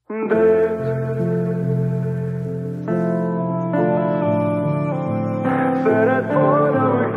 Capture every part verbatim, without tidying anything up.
Серед польових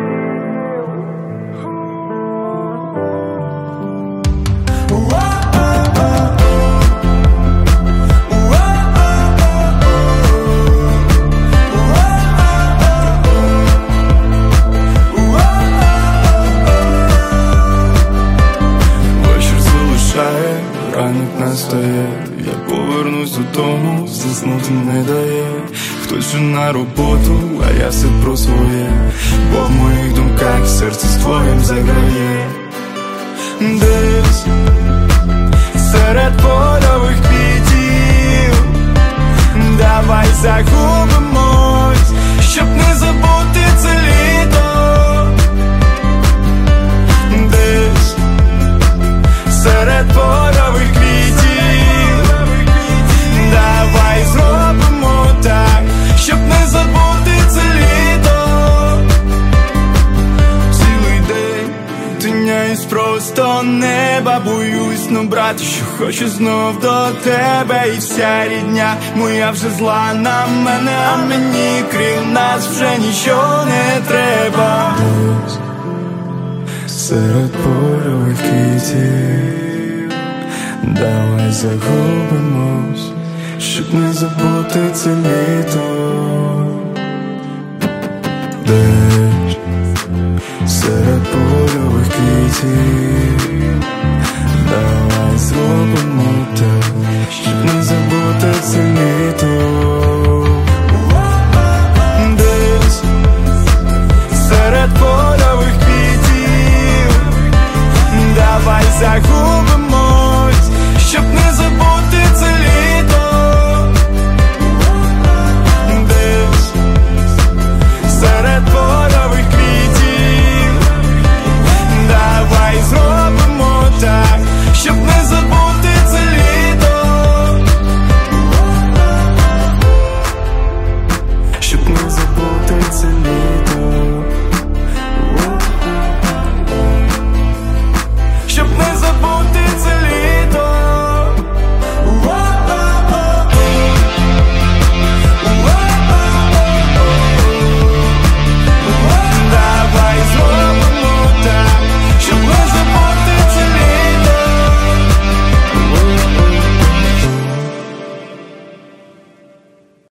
вечір залишає, ранок настає. Я повернусь додому, заснути не дає. Хтось вже на роботу, а я все про своє. Бо в моїх думках серце з твоїм заграє. Десь серед польових квітів давай загубимось, щоб не забути це літо. Десь серед польових квітів давай зробимо так, щоб не забути це літо. Цілий день тиняюсь просто неба, боюсь набрати, що хочу знов до тебе. І вся рідня моя вже зла на мене, а мені крім нас вже нічого не треба. Десь серед польових квітів давай загубимось, щоб не забути це літо. Десь серед польових квітів давай зробимо так,